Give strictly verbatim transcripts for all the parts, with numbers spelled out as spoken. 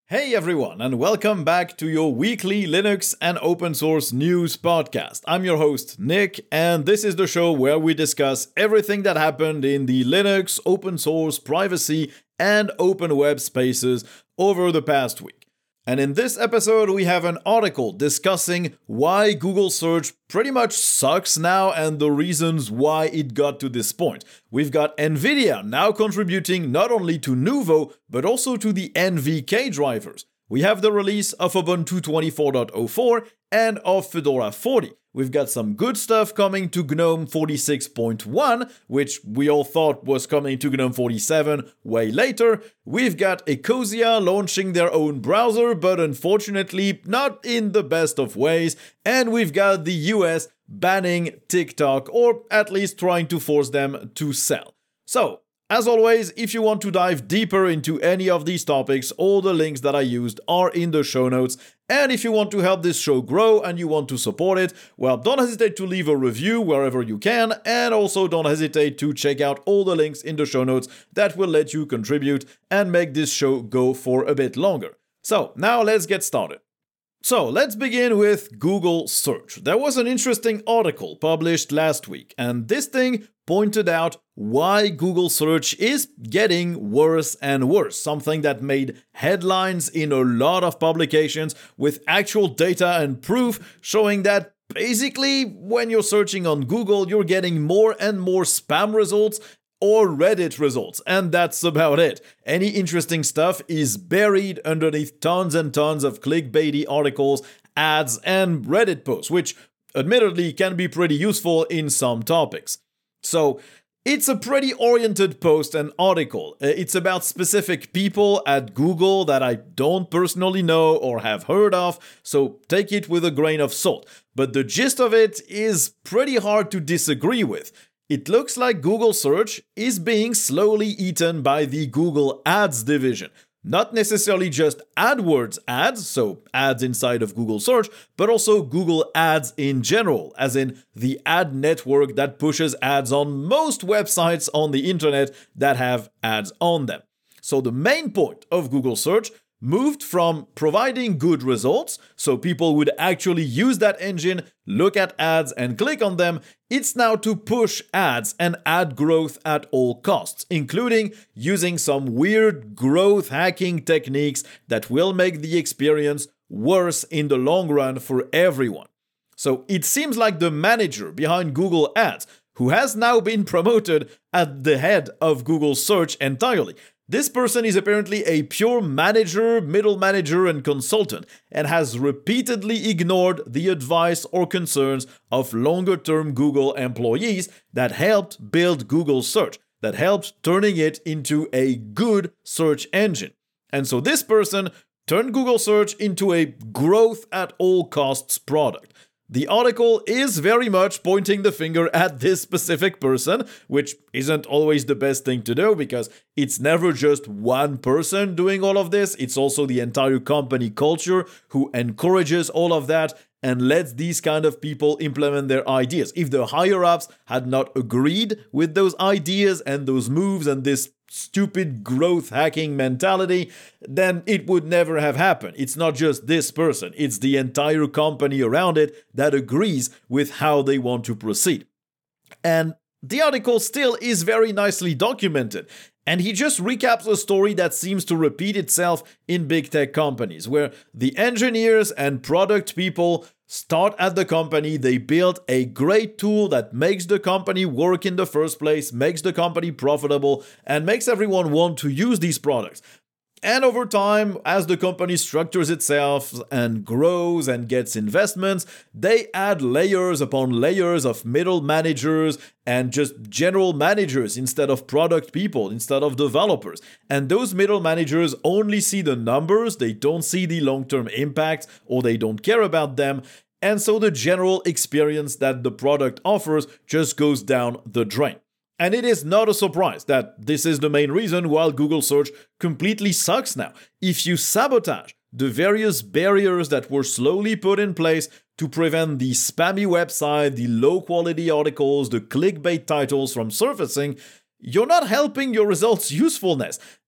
Hey everyone, and welcome back to your weekly Linux and open source news podcast. I'm your host, Nick, and this is the show where we discuss everything that happened in the Linux, open source, privacy, and open web spaces over the past week. And in this episode, we have an article discussing why Google Search pretty much sucks now and the reasons why it got to this point. We've got NVIDIA now contributing not only to Nouveau, but also to the N V K drivers. We have the release of Ubuntu twenty-four point oh four and of Fedora forty. We've got some good stuff coming to GNOME forty-six point one, which we all thought was coming to GNOME forty-seven way later. We've got Ecosia launching their own browser, but unfortunately not in the best of ways. And we've got the U S banning TikTok, or at least trying to force them to sell. So, as always, if you want to dive deeper into any of these topics, all the links that I used are in the show notes. And if you want to help this show grow and you want to support it, well, don't hesitate to leave a review wherever you can. And also don't hesitate to check out all the links in the show notes that will let you contribute and make this show go for a bit longer. So now let's get started. So let's begin with Google Search. There was an interesting article published last week, and this thing pointed out why Google Search is getting worse and worse, something that made headlines in a lot of publications with actual data and proof showing that basically when you're searching on Google, you're getting more and more spam results or Reddit results, and that's about it. Any interesting stuff is buried underneath tons and tons of clickbaity articles, ads, and Reddit posts, which admittedly can be pretty useful in some topics. So, it's a pretty oriented post and article. It's about specific people at Google that I don't personally know or have heard of, so take it with a grain of salt. But the gist of it is pretty hard to disagree with. It looks like Google Search is being slowly eaten by the Google Ads division. Not necessarily just AdWords ads, so ads inside of Google Search, but also Google Ads in general, as in the ad network that pushes ads on most websites on the internet that have ads on them. So the main point of Google Search moved from providing good results, so people would actually use that engine, look at ads and click on them. It's now to push ads and ad growth at all costs, including using some weird growth hacking techniques that will make the experience worse in the long run for everyone. So it seems like the manager behind Google Ads, who has now been promoted at the head of Google Search entirely. This person is apparently a pure manager, middle manager, and consultant, and has repeatedly ignored the advice or concerns of longer-term Google employees that helped build Google Search, that helped turning it into a good search engine. And so this person turned Google Search into a growth at all costs product. The article is very much pointing the finger at this specific person, which isn't always the best thing to do because it's never just one person doing all of this. It's also the entire company culture who encourages all of that and lets these kind of people implement their ideas. If the higher-ups had not agreed with those ideas and those moves and this stupid growth hacking mentality, then it would never have happened. It's not just this person, it's the entire company around it that agrees with how they want to proceed. And the article still is very nicely documented. And he just recaps a story that seems to repeat itself in big tech companies, where the engineers and product people start at the company, they build a great tool that makes the company work in the first place, makes the company profitable, and makes everyone want to use these products. And over time, as the company structures itself and grows and gets investments, they add layers upon layers of middle managers and just general managers instead of product people, instead of developers. And those middle managers only see the numbers, they don't see the long-term impact, or they don't care about them. And so the general experience that the product offers just goes down the drain. And it is not a surprise that this is the main reason why Google Search completely sucks now. If you sabotage the various barriers that were slowly put in place to prevent the spammy website, the low-quality articles, the clickbait titles from surfacing, you're not helping your results' usefulness.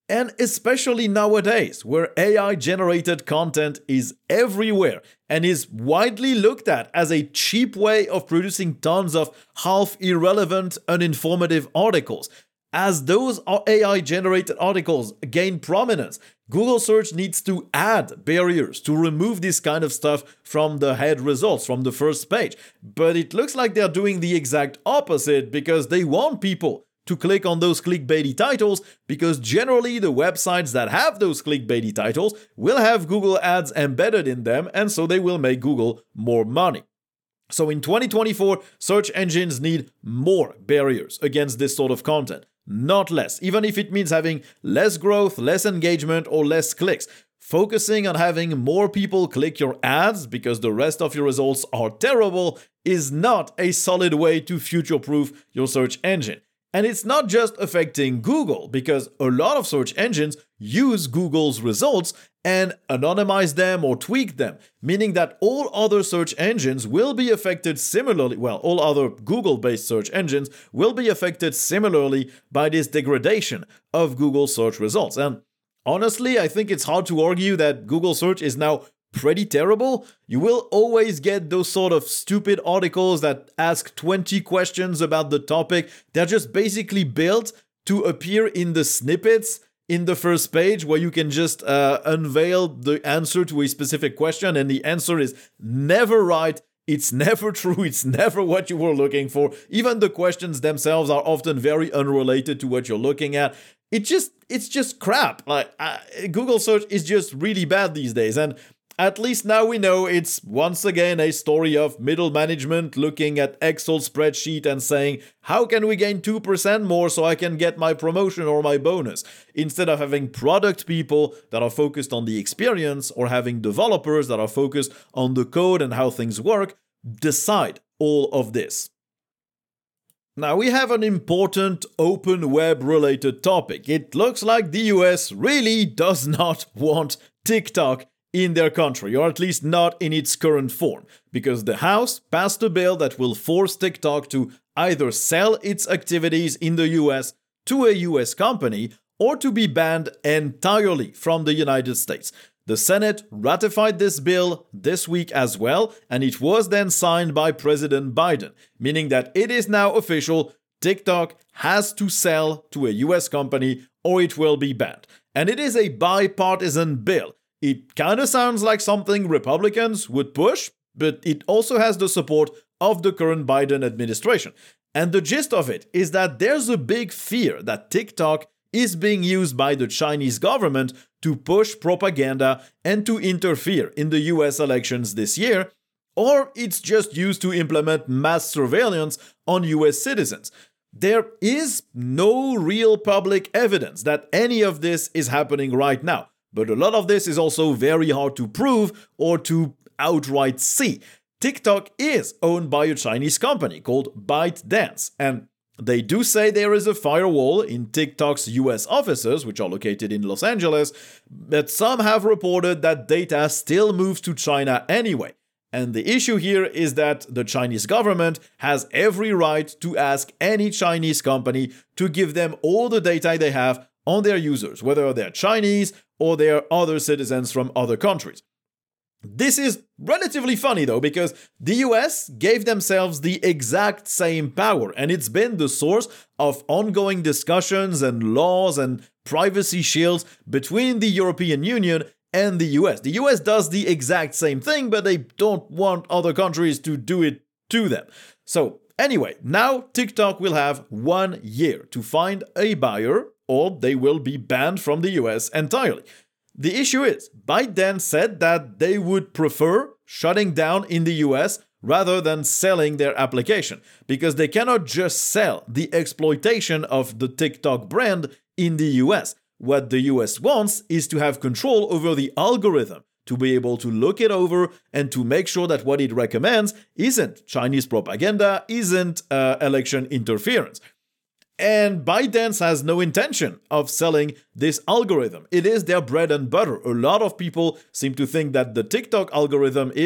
And especially nowadays, where A I-generated content is everywhere and is widely looked at as a cheap way of producing tons of half-irrelevant, uninformative articles. As those A I-generated articles gain prominence, Google Search needs to add barriers to remove this kind of stuff from the head results, from the first page. But it looks like they're doing the exact opposite because they want people to click on those clickbaity titles, because generally the websites that have those clickbaity titles will have Google ads embedded in them, and so they will make Google more money. So in twenty twenty-four, search engines need more barriers against this sort of content, not less, even if it means having less growth, less engagement, or less clicks. Focusing on having more people click your ads because the rest of your results are terrible is not a solid way to future-proof your search engine. And it's not just affecting Google, because a lot of search engines use Google's results and anonymize them or tweak them, meaning that all other search engines will be affected similarly. Well, all other Google-based search engines will be affected similarly by this degradation of Google search results. And honestly, I think it's hard to argue that Google search is now pretty terrible. You will always get those sort of stupid articles that ask twenty questions about the topic. They're just basically built to appear in the snippets in the first page, where you can just uh, unveil the answer to a specific question, and the answer is never right. It's never true. It's never what you were looking for. Even the questions themselves are often very unrelated to what you're looking at. It just, it's just crap. Like uh, Google search is just really bad these days, and at least now we know it's once again a story of middle management looking at Excel spreadsheet and saying, how can we gain two percent more so I can get my promotion or my bonus? Instead of having product people that are focused on the experience, or having developers that are focused on the code and how things work, decide all of this. Now we have an important open web related topic. It looks like the U S really does not want TikTok in their country, or at least not in its current form, because the House passed a bill that will force TikTok to either sell its activities in the U S to a U S company or to be banned entirely from the United States. The Senate ratified this bill this week as well, and it was then signed by President Biden, meaning that it is now official. TikTok has to sell to a U S company or it will be banned. And it is a bipartisan bill. It kind of sounds like something Republicans would push, but it also has the support of the current Biden administration. And the gist of it is that there's a big fear that TikTok is being used by the Chinese government to push propaganda and to interfere in the U S elections this year, or it's just used to implement mass surveillance on U S citizens. There is no real public evidence that any of this is happening right now. But a lot of this is also very hard to prove or to outright see. TikTok is owned by a Chinese company called ByteDance, and they do say there is a firewall in TikTok's U S offices, which are located in Los Angeles, but some have reported that data still moves to China anyway. And the issue here is that the Chinese government has every right to ask any Chinese company to give them all the data they have on their users, whether they're Chinese or they're other citizens from other countries. This is relatively funny though, because the U S gave themselves the exact same power, and it's been the source of ongoing discussions and laws and privacy shields between the European Union and the U S. The U S does the exact same thing, but they don't want other countries to do it to them. So anyway, now TikTok will have one year to find a buyer, or they will be banned from the U S entirely. The issue is, ByteDance said that they would prefer shutting down in the U S rather than selling their application, because they cannot just sell the exploitation of the TikTok brand in the U S. What the U S wants is to have control over the algorithm, to be able to look it over and to make sure that what it recommends isn't Chinese propaganda, isn't uh, election interference. And ByteDance has no intention of selling this algorithm. It is their bread and butter. A lot of people seem to think that the TikTok algorithm is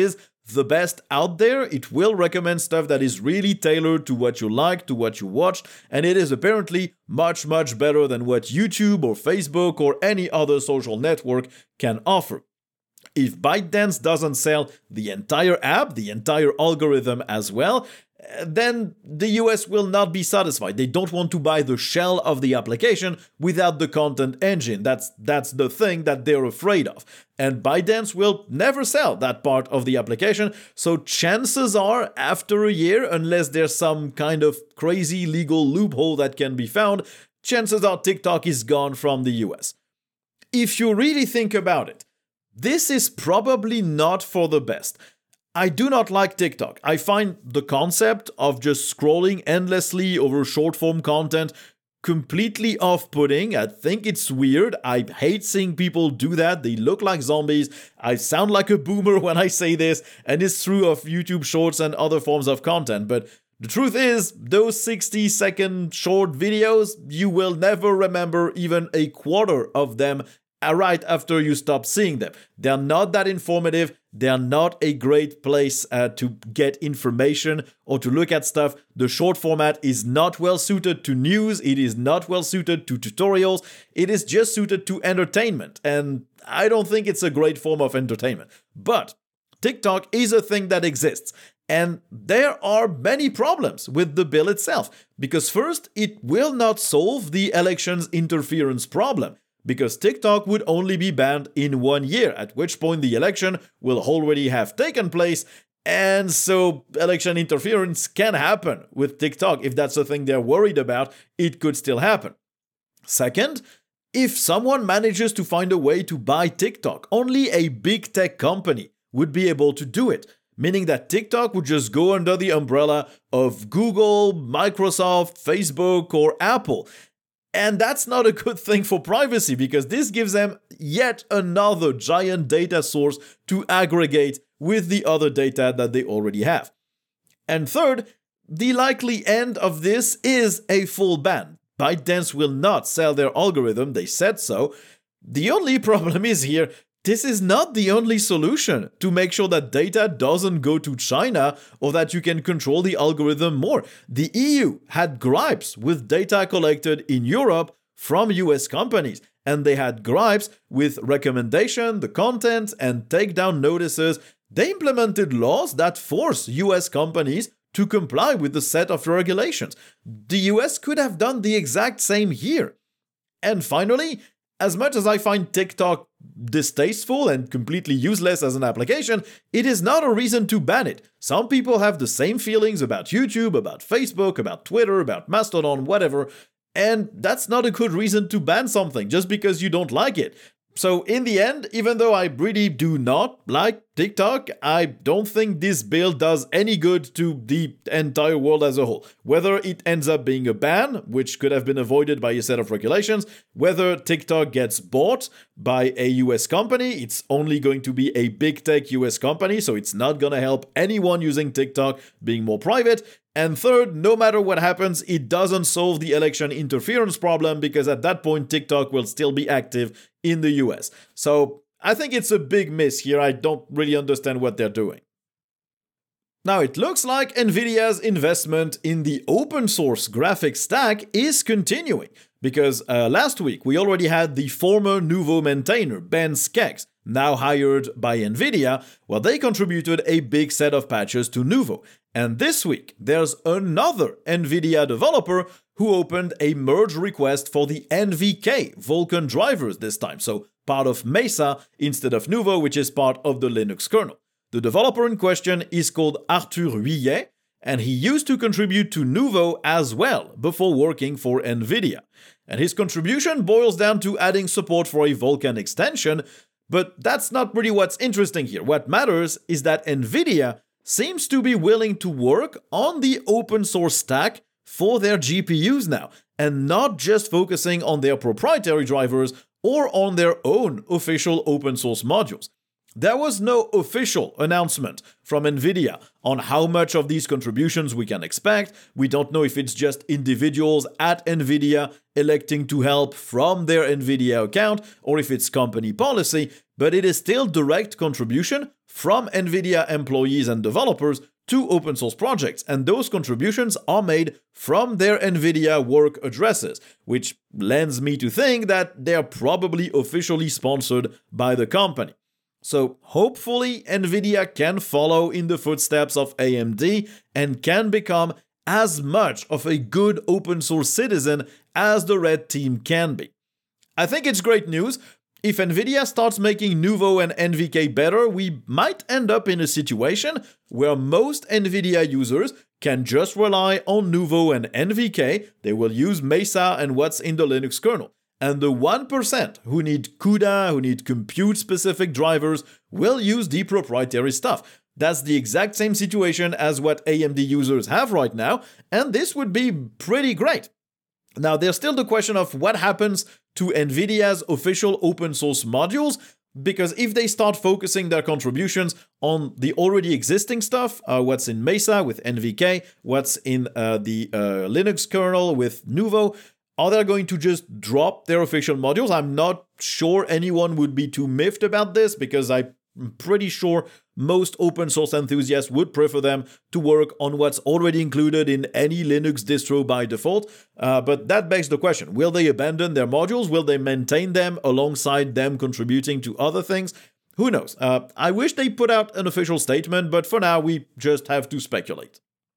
the best out there. It will recommend stuff that is really tailored to what you like, to what you watched, and it is apparently much, much better than what YouTube or Facebook or any other social network can offer. If ByteDance doesn't sell the entire app, the entire algorithm as well, then the U S will not be satisfied. They don't want to buy the shell of the application without the content engine. That's that's the thing that they're afraid of. And ByteDance will never sell that part of the application. So chances are, after a year, unless there's some kind of crazy legal loophole that can be found, chances are TikTok is gone from the U S. If you really think about it, this is probably not for the best. I do not like TikTok. I find the concept of just scrolling endlessly over short-form content completely off-putting. I think it's weird. I hate seeing people do that. They look like zombies. I sound like a boomer when I say this, and it's true of YouTube Shorts and other forms of content. But the truth is, those sixty-second short videos, you will never remember even a quarter of them right after you stop seeing them. They're not that informative. They're not a great place uh, to get information or to look at stuff. The short format is not well suited to news. It is not well suited to tutorials. It is just suited to entertainment. And I don't think it's a great form of entertainment. But TikTok is a thing that exists. And there are many problems with the bill itself. Because first, it will not solve the elections interference problem, because TikTok would only be banned in one year, at which point the election will already have taken place, and so election interference can happen with TikTok. If that's the thing they're worried about, it could still happen. Second, if someone manages to find a way to buy TikTok, only a big tech company would be able to do it, meaning that TikTok would just go under the umbrella of Google, Microsoft, Facebook, or Apple. And that's not a good thing for privacy, because this gives them yet another giant data source to aggregate with the other data that they already have. And third, the likely end of this is a full ban. ByteDance will not sell their algorithm, they said so. The only problem is here, this is not the only solution to make sure that data doesn't go to China or that you can control the algorithm more. The E U had gripes with data collected in Europe from U S companies, and they had gripes with recommendation, the content, and takedown notices. They implemented laws that force U S companies to comply with the set of regulations. The U S could have done the exact same here. And finally, as much as I find TikTok distasteful and completely useless as an application, it is not a reason to ban it. Some people have the same feelings about YouTube, about Facebook, about Twitter, about Mastodon, whatever, and that's not a good reason to ban something just because you don't like it. So in the end, even though I really do not like TikTok, I don't think this bill does any good to the entire world as a whole. Whether it ends up being a ban, which could have been avoided by a set of regulations, whether TikTok gets bought by a U S company, it's only going to be a big tech U S company, so it's not going to help anyone using TikTok being more private. And third, no matter what happens, it doesn't solve the election interference problem, because at that point, TikTok will still be active in the U S. So I think it's a big miss here. I don't really understand what they're doing. Now, it looks like NVIDIA's investment in the open source graphics stack is continuing, because uh, last week we already had the former Nouveau maintainer, Ben Skeggs, now hired by NVIDIA. Well, they contributed a big set of patches to Nouveau. And this week, there's another NVIDIA developer who opened a merge request for the N V K Vulkan drivers this time, so part of Mesa instead of Nouveau, which is part of the Linux kernel. The developer in question is called Arthur Huillet, and he used to contribute to Nouveau as well before working for NVIDIA. And his contribution boils down to adding support for a Vulkan extension, but that's not really what's interesting here. What matters is that NVIDIA seems to be willing to work on the open source stack for their G P Us now, and not just focusing on their proprietary drivers or on their own official open source modules. There was no official announcement from NVIDIA on how much of these contributions we can expect. We don't know if it's just individuals at NVIDIA electing to help from their NVIDIA account or if it's company policy, but it is still direct contribution from NVIDIA employees and developers to open source projects, and those contributions are made from their NVIDIA work addresses, which lends me to think that they're probably officially sponsored by the company. So hopefully NVIDIA can follow in the footsteps of A M D and can become as much of a good open source citizen as the Red Team can be. I think it's great news. If NVIDIA starts making Nouveau and N V K better, we might end up in a situation where most NVIDIA users can just rely on Nouveau and N V K. They will use Mesa and what's in the Linux kernel. And the one percent who need CUDA, who need compute-specific drivers, will use the proprietary stuff. That's the exact same situation as what A M D users have right now, and this would be pretty great. Now, there's still the question of what happens to NVIDIA's official open source modules, because if they start focusing their contributions on the already existing stuff, uh, what's in Mesa with N V K, what's in uh, the uh, Linux kernel with Nouveau, are they going to just drop their official modules? I'm not sure anyone would be too miffed about this, because I'm pretty sure most open source enthusiasts would prefer them to work on what's already included in any Linux distro by default. Uh, but that begs the question, will they abandon their modules? Will they maintain them alongside them contributing to other things? Who knows? Uh, I wish they put out an official statement, but for now we just have to speculate.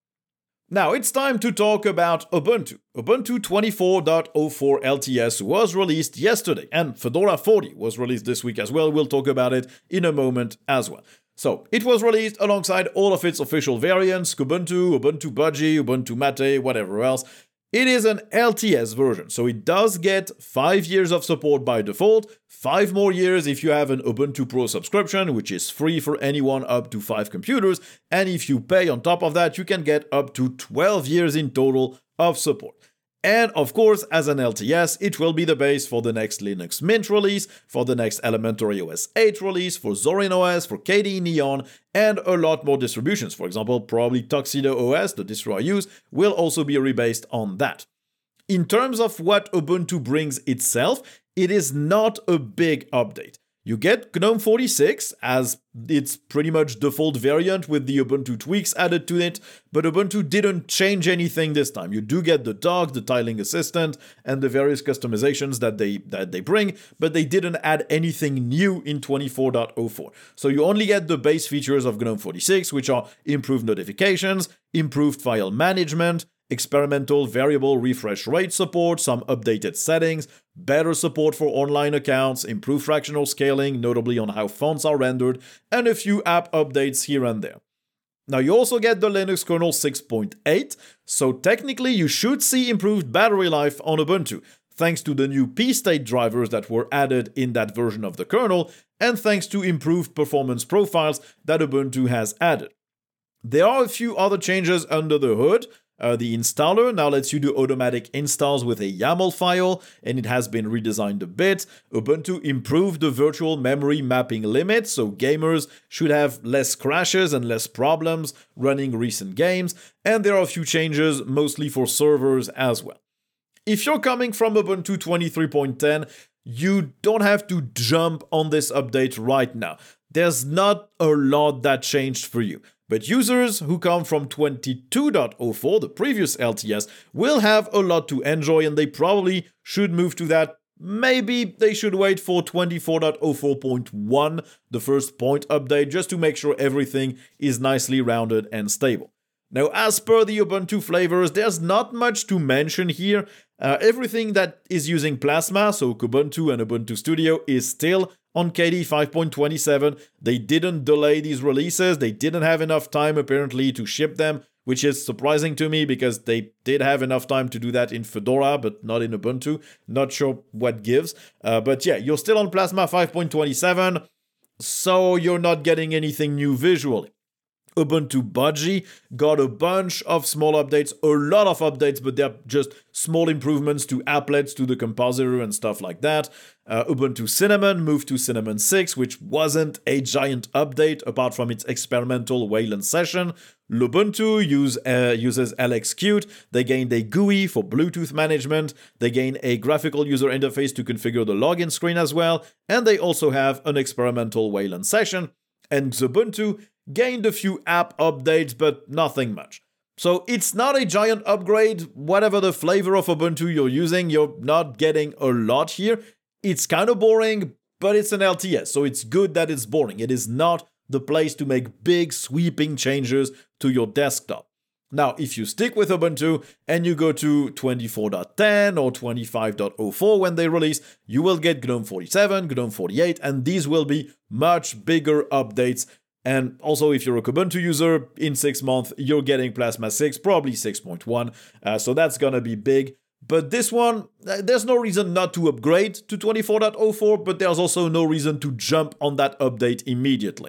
Now it's time to talk about Ubuntu. Ubuntu twenty-four point oh four L T S was released yesterday, and Fedora forty was released this week as well. We'll talk about it in a moment as well. So, it was released alongside all of its official variants, Kubuntu, Ubuntu Budgie, Ubuntu Mate, whatever else. It is an L T S version, so it does get five years of support by default, five more years if you have an Ubuntu Pro subscription, which is free for anyone up to five computers, and if you pay on top of that, you can get up to twelve years in total of support. And of course, as an L T S, it will be the base for the next Linux Mint release, for the next Elementary O S eight release, for Zorin O S, for K D E Neon, and a lot more distributions. For example, probably Tuxedo O S, the distro I use, will also be rebased on that. In terms of what Ubuntu brings itself, it is not a big update. You get GNOME forty-six as its pretty much default variant with the Ubuntu tweaks added to it, but Ubuntu didn't change anything this time. You do get the dock, the tiling assistant, and the various customizations that they that they bring, but they didn't add anything new in twenty-four point oh four. So you only get the base features of GNOME forty-six, which are improved notifications, improved file management, experimental variable refresh rate support, some updated settings, better support for online accounts, improved fractional scaling, notably on how fonts are rendered, and a few app updates here and there. Now you also get the Linux kernel six point eight, so technically you should see improved battery life on Ubuntu, thanks to the new P-State drivers that were added in that version of the kernel, and thanks to improved performance profiles that Ubuntu has added. There are a few other changes under the hood. Uh, the installer now lets you do automatic installs with a YAML file, and it has been redesigned a bit. Ubuntu improved the virtual memory mapping limit, so gamers should have less crashes and less problems running recent games, and there are a few changes, mostly for servers as well. If you're coming from Ubuntu twenty-three point ten, you don't have to jump on this update right now. There's not a lot that changed for you. But users who come from twenty-two point oh four, the previous L T S, will have a lot to enjoy, and they probably should move to that. Maybe they should wait for twenty-four point oh four point one, the first point update, just to make sure everything is nicely rounded and stable. Now, as per the Ubuntu flavors, there's not much to mention here. Uh, everything that is using Plasma, so Kubuntu and Ubuntu Studio, is still on K D E five point twenty-seven. They didn't delay these releases. They didn't have enough time, apparently, to ship them, which is surprising to me because they did have enough time to do that in Fedora, but not in Ubuntu. Not sure what gives. Uh, but yeah, you're still on Plasma five point twenty-seven, so you're not getting anything new visually. Ubuntu Budgie got a bunch of small updates, a lot of updates, but they're just small improvements to applets, to the compositor and stuff like that. Uh, Ubuntu Cinnamon moved to Cinnamon six, which wasn't a giant update apart from its experimental Wayland session. Lubuntu use, uh, uses LXQt. They gained a G U I for Bluetooth management. They gained a graphical user interface to configure the login screen as well. And they also have an experimental Wayland session. And Xubuntu gained a few app updates, but nothing much. So it's not a giant upgrade. Whatever the flavor of Ubuntu you're using, you're not getting a lot here. It's kind of boring, but it's an L T S, so it's good that it's boring. It is not the place to make big sweeping changes to your desktop. Now, if you stick with Ubuntu and you go to twenty-four point ten or twenty-five point oh four when they release, you will get GNOME forty-seven, GNOME forty-eight, and these will be much bigger updates. And also, if you're a Kubuntu user, in six months, you're getting Plasma six, probably six point one, uh, so that's gonna be big. But this one, there's no reason not to upgrade to twenty-four point oh four, but there's also no reason to jump on that update immediately.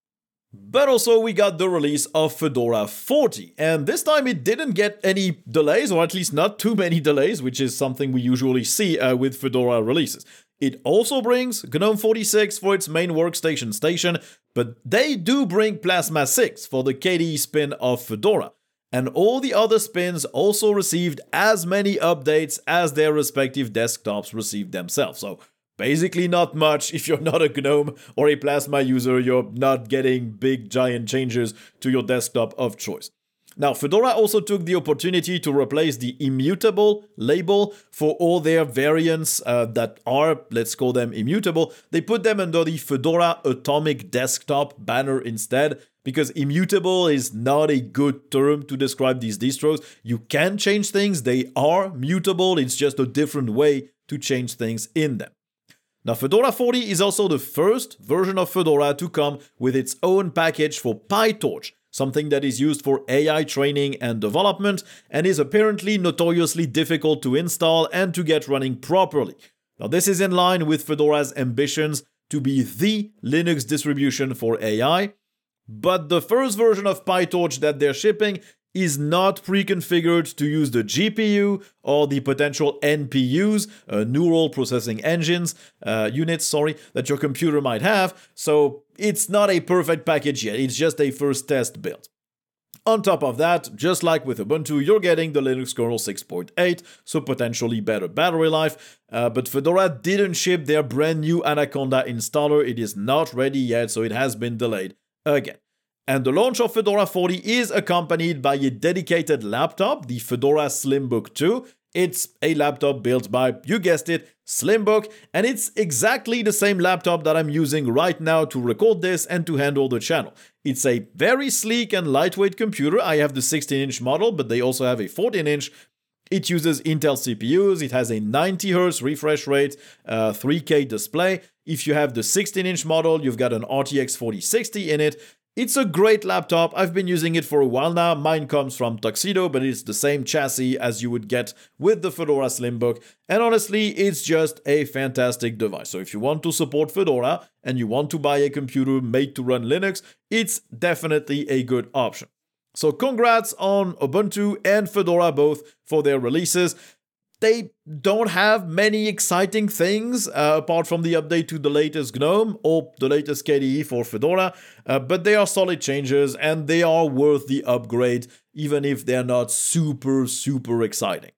But also we got the release of Fedora forty, and this time it didn't get any delays, or at least not too many delays, which is something we usually see uh, with Fedora releases. It also brings GNOME forty-six for its main workstation station, but they do bring Plasma six for the K D E spin of Fedora. And all the other spins also received as many updates as their respective desktops received themselves. So basically not much. If you're not a GNOME or a Plasma user, you're not getting big giant changes to your desktop of choice. Now, Fedora also took the opportunity to replace the immutable label for all their variants uh, that are, let's call them immutable. They put them under the Fedora Atomic Desktop banner instead, because immutable is not a good term to describe these distros. You can change things, they are mutable, it's just a different way to change things in them. Now, Fedora forty is also the first version of Fedora to come with its own package for PyTorch, something that is used for A I training and development, and is apparently notoriously difficult to install and to get running properly. Now, this is in line with Fedora's ambitions to be the Linux distribution for A I, but the first version of PyTorch that they're shipping is not pre-configured to use the G P U or the potential N P Us, uh, neural processing engines, uh, units, sorry, that your computer might have, so it's not a perfect package yet, it's just a first test build. On top of that, just like with Ubuntu, you're getting the Linux kernel six point eight, so potentially better battery life, uh, but Fedora didn't ship their brand new Anaconda installer, it is not ready yet, so it has been delayed again. And the launch of Fedora forty is accompanied by a dedicated laptop, the Fedora Slimbook two. It's a laptop built by, you guessed it, Slimbook, and it's exactly the same laptop that I'm using right now to record this and to handle the channel. It's a very sleek and lightweight computer. I have the sixteen inch model, but they also have a fourteen inch. It uses Intel C P Us, it has a ninety hertz refresh rate, uh, three K display. If you have the sixteen inch model, you've got an R T X forty sixty in it. It's a great laptop, I've been using it for a while now, mine comes from Tuxedo, but it's the same chassis as you would get with the Fedora Slimbook, and honestly, it's just a fantastic device. So if you want to support Fedora, and you want to buy a computer made to run Linux, it's definitely a good option. So congrats on Ubuntu and Fedora both for their releases. They don't have many exciting things uh, apart from the update to the latest GNOME or the latest K D E for Fedora, uh, but they are solid changes and they are worth the upgrade, even if they're not super, super exciting.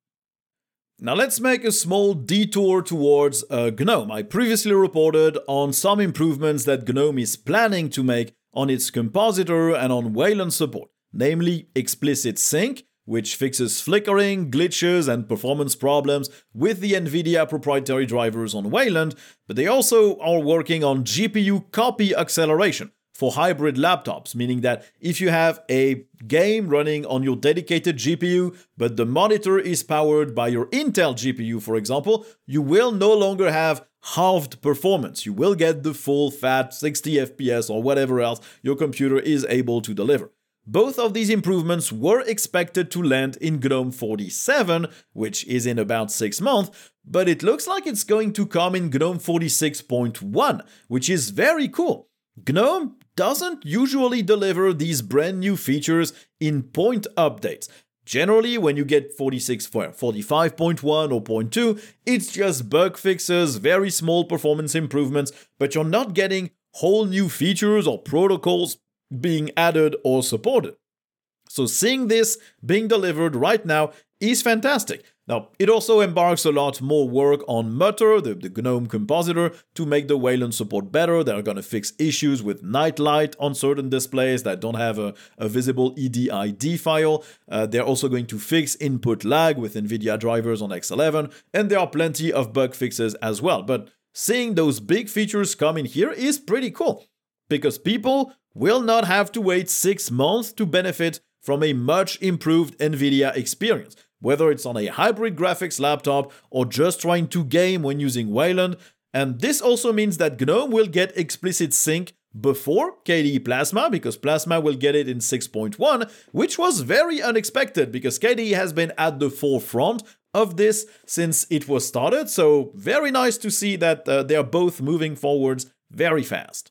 Now let's make a small detour towards uh, GNOME. I previously reported on some improvements that GNOME is planning to make on its compositor and on Wayland support, namely explicit sync, which fixes flickering, glitches, and performance problems with the NVIDIA proprietary drivers on Wayland, but they also are working on G P U copy acceleration for hybrid laptops, meaning that if you have a game running on your dedicated G P U, but the monitor is powered by your Intel G P U, for example, you will no longer have halved performance. You will get the full fat sixty F P S or whatever else your computer is able to deliver. Both of these improvements were expected to land in GNOME forty-seven, which is in about six months, but it looks like it's going to come in GNOME forty-six point one, which is very cool. GNOME doesn't usually deliver these brand new features in point updates. Generally, when you get forty-six, forty-five point one or point two, it's just bug fixes, very small performance improvements, but you're not getting whole new features or protocols being added or supported. So seeing this being delivered right now is fantastic. Now, it also embarks a lot more work on Mutter, the, the GNOME compositor, to make the Wayland support better. They're going to fix issues with nightlight on certain displays that don't have a, a visible E D I D file. Uh, they're also going to fix input lag with NVIDIA drivers on X eleven, and there are plenty of bug fixes as well. But seeing those big features come in here is pretty cool, because people will not have to wait six months to benefit from a much improved NVIDIA experience. Whether it's on a hybrid graphics laptop or just trying to game when using Wayland. And this also means that GNOME will get explicit sync before K D E Plasma, because Plasma will get it in six point one, which was very unexpected because K D E has been at the forefront of this since it was started. So very nice to see that uh, they are both moving forwards very fast.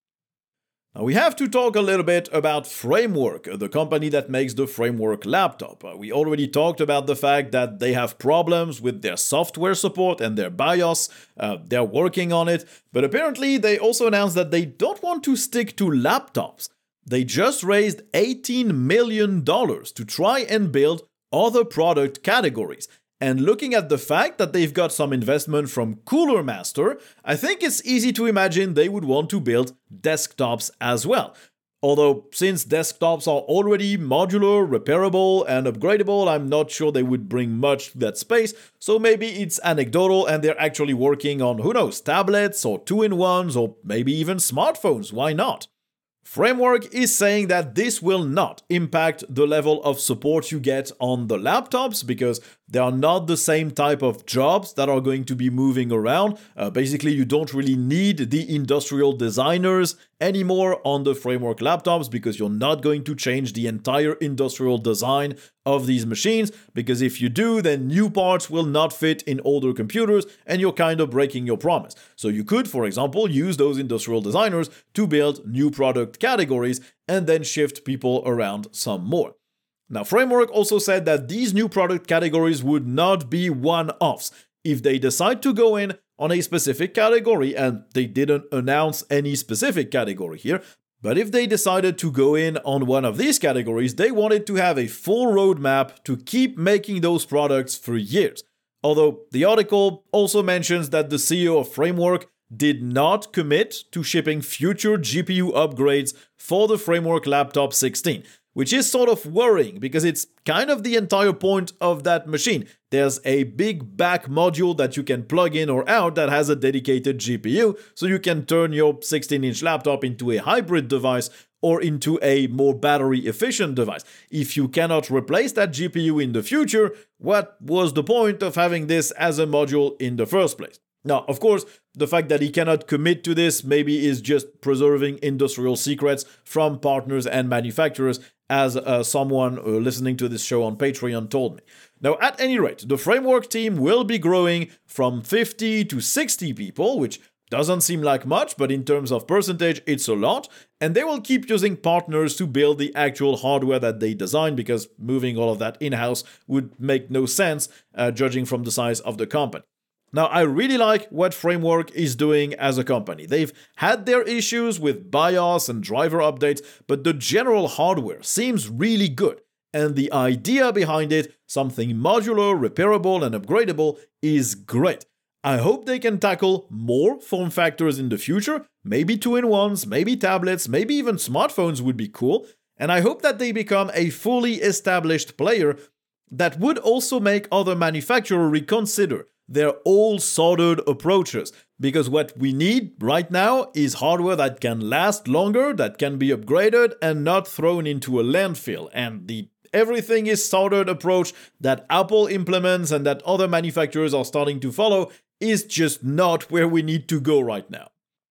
Now we have to talk a little bit about Framework, the company that makes the Framework laptop. We already talked about the fact that they have problems with their software support and their BIOS. Uh, they're working on it, but apparently they also announced that they don't want to stick to laptops. They just raised eighteen million dollars to try and build other product categories. And looking at the fact that they've got some investment from Cooler Master, I think it's easy to imagine they would want to build desktops as well. Although, since desktops are already modular, repairable, and upgradable, I'm not sure they would bring much to that space, so maybe it's anecdotal and they're actually working on, who knows, tablets or two-in-ones or maybe even smartphones, why not? Framework is saying that this will not impact the level of support you get on the laptops because they are not the same type of jobs that are going to be moving around. Uh, basically, you don't really need the industrial designers anymore on the Framework laptops because you're not going to change the entire industrial design of these machines, because if you do, then new parts will not fit in older computers and you're kind of breaking your promise. So you could, for example, use those industrial designers to build new product categories and then shift people around some more. Now, Framework also said that these new product categories would not be one-offs. If they decide to go in on a specific category, and they didn't announce any specific category here, but if they decided to go in on one of these categories, they wanted to have a full roadmap to keep making those products for years. Although the article also mentions that the C E O of Framework did not commit to shipping future G P U upgrades for the Framework Laptop sixteen, which is sort of worrying because it's kind of the entire point of that machine. There's a big back module that you can plug in or out that has a dedicated G P U, so you can turn your sixteen-inch laptop into a hybrid device or into a more battery-efficient device. If you cannot replace that G P U in the future, what was the point of having this as a module in the first place? Now, of course, the fact that he cannot commit to this maybe is just preserving industrial secrets from partners and manufacturers, as uh, someone uh, listening to this show on Patreon told me. Now, at any rate, the Framework team will be growing from fifty to sixty people, which doesn't seem like much, but in terms of percentage, it's a lot, and they will keep using partners to build the actual hardware that they design, because moving all of that in-house would make no sense, uh, judging from the size of the company. Now, I really like what Framework is doing as a company. They've had their issues with BIOS and driver updates, but the general hardware seems really good. And the idea behind it, something modular, repairable, and upgradable, is great. I hope they can tackle more form factors in the future. Maybe two-in-ones, maybe tablets, maybe even smartphones would be cool. And I hope that they become a fully established player that would also make other manufacturers reconsider their old soldered approaches, because what we need right now is hardware that can last longer, that can be upgraded and not thrown into a landfill. And the everything is soldered approach that Apple implements and that other manufacturers are starting to follow is just not where we need to go right now.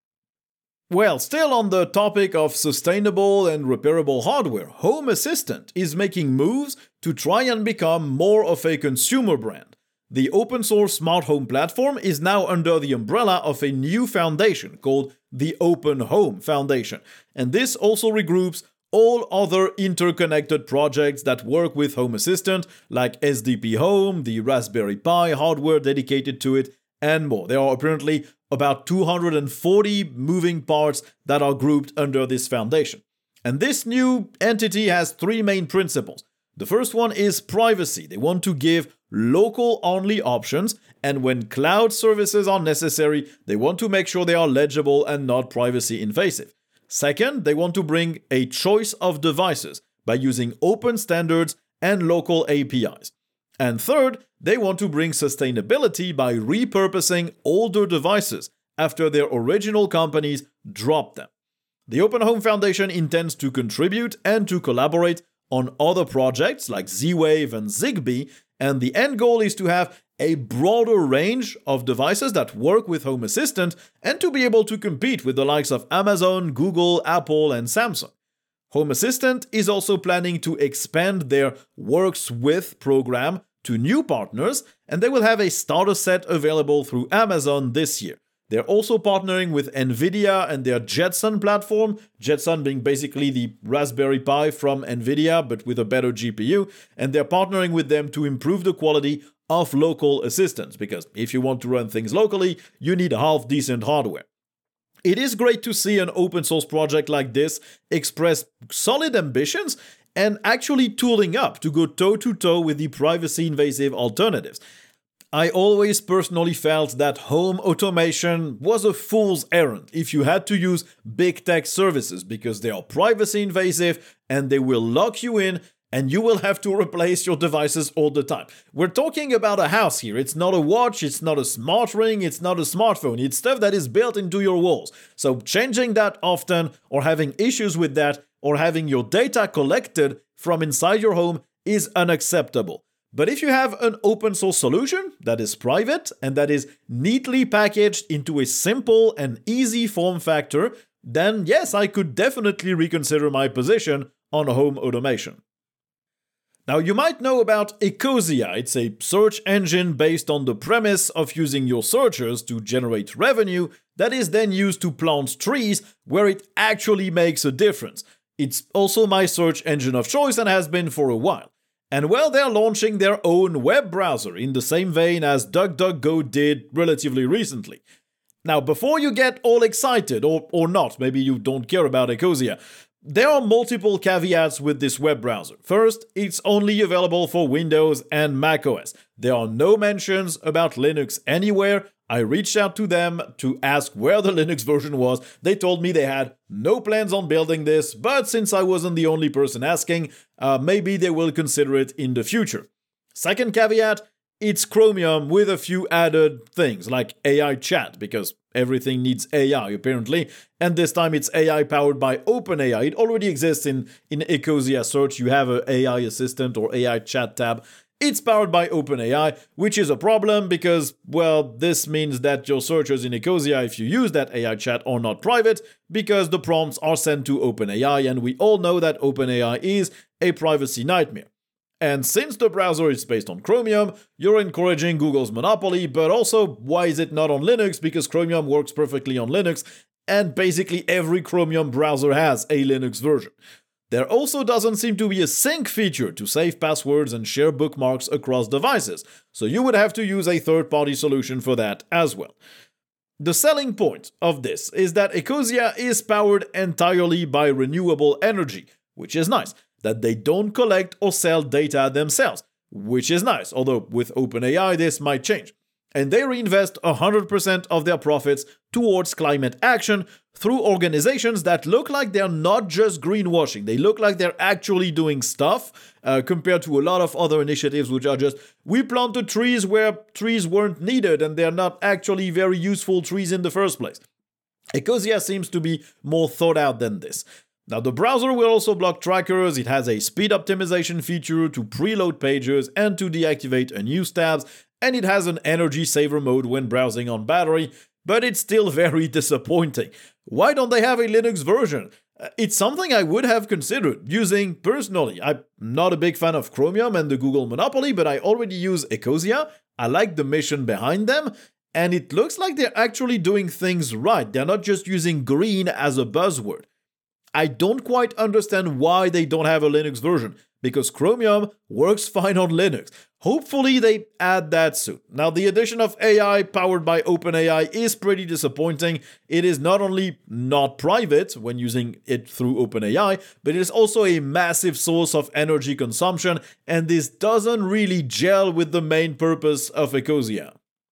Well, still on the topic of sustainable and repairable hardware, Home Assistant is making moves to try and become more of a consumer brand. The open source smart home platform is now under the umbrella of a new foundation called the Open Home Foundation, and this also regroups all other interconnected projects that work with Home Assistant, like S D P Home, the Raspberry Pi hardware dedicated to it, and more. There are apparently about two hundred forty moving parts that are grouped under this foundation. And this new entity has three main principles. The first one is privacy. They want to give local-only options, and when cloud services are necessary, they want to make sure they are legible and not privacy invasive. Second, they want to bring a choice of devices by using open standards and local A P Is. And third, they want to bring sustainability by repurposing older devices after their original companies dropped them. The Open Home Foundation intends to contribute and to collaborate on other projects like Z-Wave and Zigbee, and the end goal is to have a broader range of devices that work with Home Assistant and to be able to compete with the likes of Amazon, Google, Apple, and Samsung. Home Assistant is also planning to expand their Works With program to new partners, and they will have a starter set available through Amazon this year. They're also partnering with NVIDIA and their Jetson platform, Jetson being basically the Raspberry Pi from NVIDIA, but with a better G P U, and they're partnering with them to improve the quality of local assistants, because if you want to run things locally, you need half-decent hardware. It is great to see an open source project like this express solid ambitions and actually tooling up to go toe-to-toe with the privacy-invasive alternatives. I always personally felt that home automation was a fool's errand if you had to use big tech services, because they are privacy invasive and they will lock you in and you will have to replace your devices all the time. We're talking about a house here. It's not a watch, it's not a smart ring, it's not a smartphone. It's stuff that is built into your walls. So changing that often, or having issues with that, or having your data collected from inside your home is unacceptable. But if you have an open source solution that is private and that is neatly packaged into a simple and easy form factor, then yes, I could definitely reconsider my position on home automation. Now, you might know about Ecosia. It's a search engine based on the premise of using your searchers to generate revenue that is then used to plant trees where it actually makes a difference. It's also my search engine of choice and has been for a while. And well, they're launching their own web browser in the same vein as DuckDuckGo did relatively recently. Now, before you get all excited, or, or not, maybe you don't care about Ecosia, there are multiple caveats with this web browser. First, it's only available for Windows and macOS. There are no mentions about Linux anywhere. I reached out to them to ask where the Linux version was. They told me they had no plans on building this, but since I wasn't the only person asking, uh, maybe they will consider it in the future. Second caveat, it's Chromium with a few added things like A I chat, because everything needs A I apparently, and this time it's A I powered by OpenAI. It already exists in, in Ecosia Search. You have an A I assistant or A I chat tab. It's powered by OpenAI, which is a problem because, well, this means that your searches in Ecosia, if you use that A I chat, are not private because the prompts are sent to OpenAI, and we all know that OpenAI is a privacy nightmare. And since the browser is based on Chromium, you're encouraging Google's monopoly, but also, why is it not on Linux? Because Chromium works perfectly on Linux, and basically every Chromium browser has a Linux version. There also doesn't seem to be a sync feature to save passwords and share bookmarks across devices, so you would have to use a third-party solution for that as well. The selling point of this is that Ecosia is powered entirely by renewable energy, which is nice, that they don't collect or sell data themselves, which is nice, although with OpenAI this might change. And they reinvest one hundred percent of their profits towards climate action through organizations that look like they're not just greenwashing. They look like they're actually doing stuff uh, compared to a lot of other initiatives which are just, we planted trees where trees weren't needed and they're not actually very useful trees in the first place. Ecosia seems to be more thought out than this. Now, the browser will also block trackers. It has a speed optimization feature to preload pages and to deactivate unused tabs, and it has an energy saver mode when browsing on battery, but it's still very disappointing. Why don't they have a Linux version? Uh, It's something I would have considered using personally. I'm not a big fan of Chromium and the Google monopoly, but I already use Ecosia. I like the mission behind them, and it looks like they're actually doing things right. They're not just using green as a buzzword. I don't quite understand why they don't have a Linux version, because Chromium works fine on Linux. Hopefully they add that soon. Now, the addition of A I powered by OpenAI is pretty disappointing. It is not only not private when using it through OpenAI, but it is also a massive source of energy consumption, and this doesn't really gel with the main purpose of Ecosia.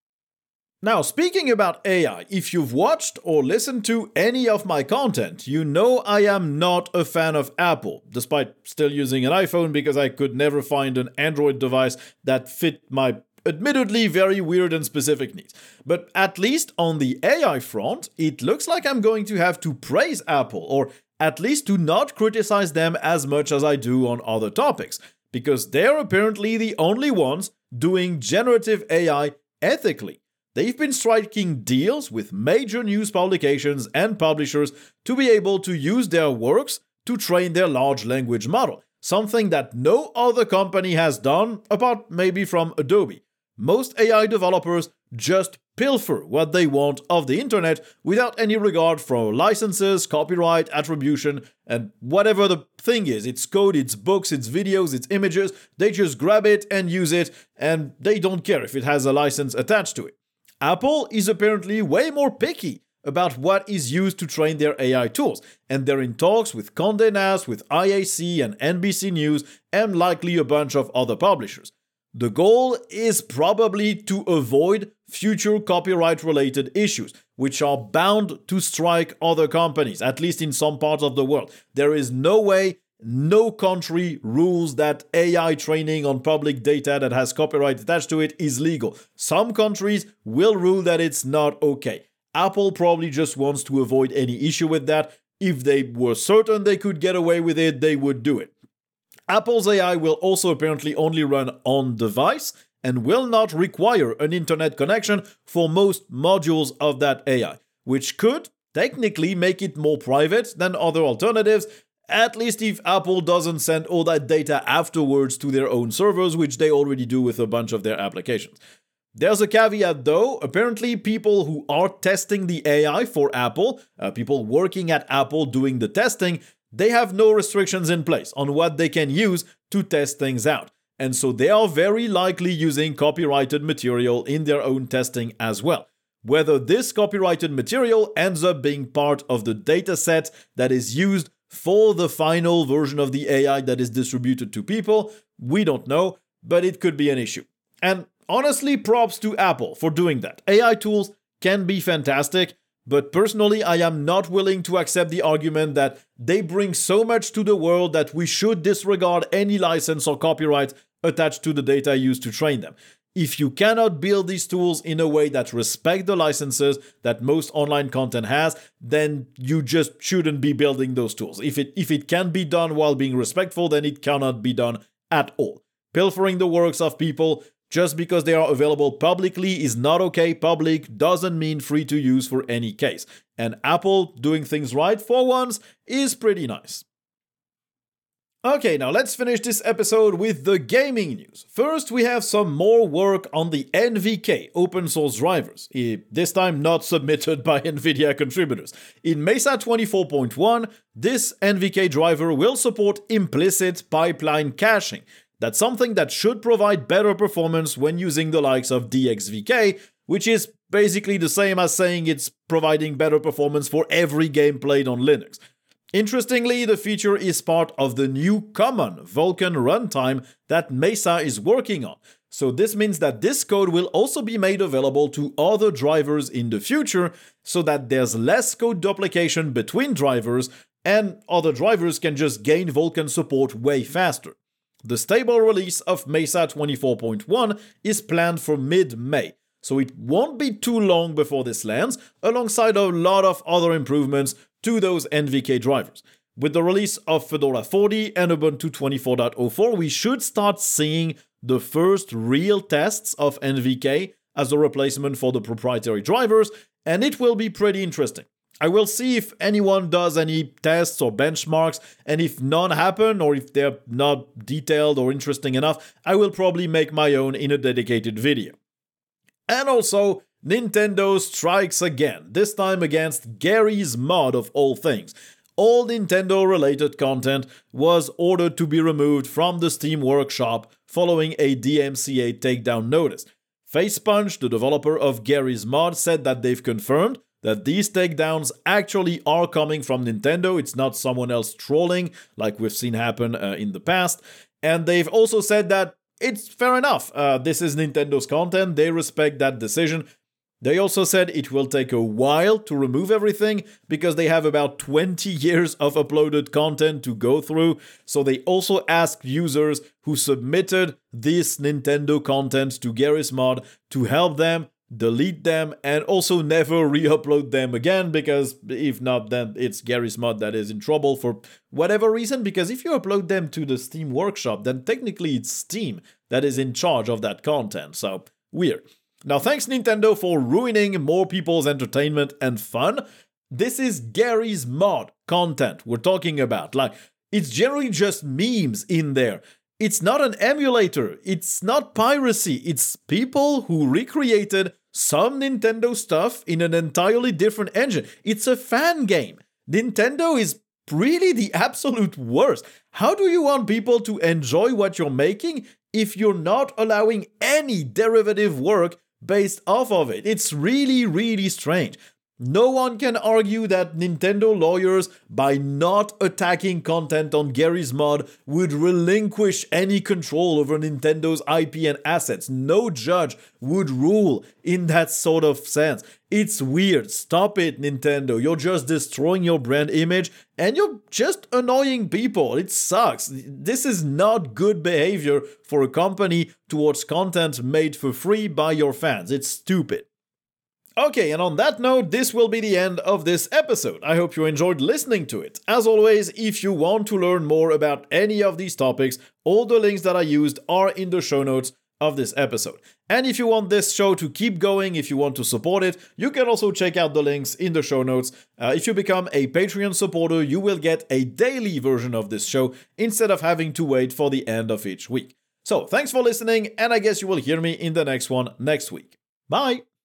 Now, speaking about A I, if you've watched or listened to any of my content, you know I am not a fan of Apple, despite still using an iPhone because I could never find an Android device that fit my admittedly very weird and specific needs. But at least on the A I front, it looks like I'm going to have to praise Apple, or at least to not criticize them as much as I do on other topics, because they're apparently the only ones doing generative A I ethically. They've been striking deals with major news publications and publishers to be able to use their works to train their large language model, something that no other company has done, apart maybe from Adobe. Most A I developers just pilfer what they want of the internet without any regard for licenses, copyright, attribution, and whatever the thing is. It's code, it's books, it's videos, it's images. They just grab it and use it, and they don't care if it has a license attached to it. Apple is apparently way more picky about what is used to train their A I tools, and they're in talks with Condé Nast, with I A C and N B C News, and likely a bunch of other publishers. The goal is probably to avoid future copyright-related issues, which are bound to strike other companies, at least in some parts of the world. There is no way no country rules that A I training on public data that has copyright attached to it is legal. Some countries will rule that it's not okay. Apple probably just wants to avoid any issue with that. If they were certain they could get away with it, they would do it. Apple's A I will also apparently only run on device and will not require an internet connection for most modules of that A I, which could technically make it more private than other alternatives, at least if Apple doesn't send all that data afterwards to their own servers, which they already do with a bunch of their applications. There's a caveat though. Apparently people who are testing the A I for Apple, uh, people working at Apple doing the testing, they have no restrictions in place on what they can use to test things out. And so they are very likely using copyrighted material in their own testing as well. Whether this copyrighted material ends up being part of the dataset that is used for the final version of the A I that is distributed to people, we don't know, but it could be an issue. And honestly, props to Apple for doing that. A I tools can be fantastic, but personally, I am not willing to accept the argument that they bring so much to the world that we should disregard any license or copyright attached to the data used to train them. If you cannot build these tools in a way that respect the licenses that most online content has, then you just shouldn't be building those tools. If it if it can be done while being respectful, then it cannot be done at all. Pilfering the works of people just because they are available publicly is not okay. Public doesn't mean free to use for any case. And Apple doing things right for once is pretty nice. Okay, now let's finish this episode with the gaming news. First, we have some more work on the N V K open source drivers, this time not submitted by NVIDIA contributors. In Mesa twenty-four point one, this N V K driver will support implicit pipeline caching. That's something that should provide better performance when using the likes of D X V K, which is basically the same as saying it's providing better performance for every game played on Linux. Interestingly, the feature is part of the new common Vulkan runtime that Mesa is working on. So this means that this code will also be made available to other drivers in the future, so that there's less code duplication between drivers, and other drivers can just gain Vulkan support way faster. The stable release of Mesa twenty-four point one is planned for mid-May, so it won't be too long before this lands, alongside a lot of other improvements to those N V K drivers. With the release of Fedora forty and Ubuntu twenty-four point oh four, we should start seeing the first real tests of N V K as a replacement for the proprietary drivers, and it will be pretty interesting. I will see if anyone does any tests or benchmarks, and if none happen, or if they're not detailed or interesting enough, I will probably make my own in a dedicated video. And also, Nintendo strikes again, this time against Garry's Mod of all things. All Nintendo-related content was ordered to be removed from the Steam Workshop following a D M C A takedown notice. Facepunch, the developer of Garry's Mod, said that they've confirmed that these takedowns actually are coming from Nintendo. It's not someone else trolling like we've seen happen uh, in the past. And they've also said that it's fair enough. Uh, this is Nintendo's content. They respect that decision. They also said it will take a while to remove everything because they have about twenty years of uploaded content to go through. So they also asked users who submitted this Nintendo content to Garry's Mod to help them delete them and also never re-upload them again, because if not, then it's Garry's Mod that is in trouble for whatever reason, because if you upload them to the Steam Workshop, then technically it's Steam that is in charge of that content. So weird. Now, thanks Nintendo for ruining more people's entertainment and fun. This is Garry's Mod content we're talking about. Like, it's generally just memes in there. It's not an emulator. It's not piracy. It's people who recreated some Nintendo stuff in an entirely different engine. It's a fan game. Nintendo is really the absolute worst. How do you want people to enjoy what you're making if you're not allowing any derivative work based off of it? It's really, really strange. No one can argue that Nintendo lawyers, by not attacking content on Garry's Mod, would relinquish any control over Nintendo's I P and assets. No judge would rule in that sort of sense. It's weird. Stop it, Nintendo. You're just destroying your brand image and you're just annoying people. It sucks. This is not good behavior for a company towards content made for free by your fans. It's stupid. Okay, and on that note, this will be the end of this episode. I hope you enjoyed listening to it. As always, if you want to learn more about any of these topics, all the links that I used are in the show notes of this episode. And if you want this show to keep going, if you want to support it, you can also check out the links in the show notes. Uh, if you become a Patreon supporter, you will get a daily version of this show instead of having to wait for the end of each week. So, thanks for listening, and I guess you will hear me in the next one next week. Bye!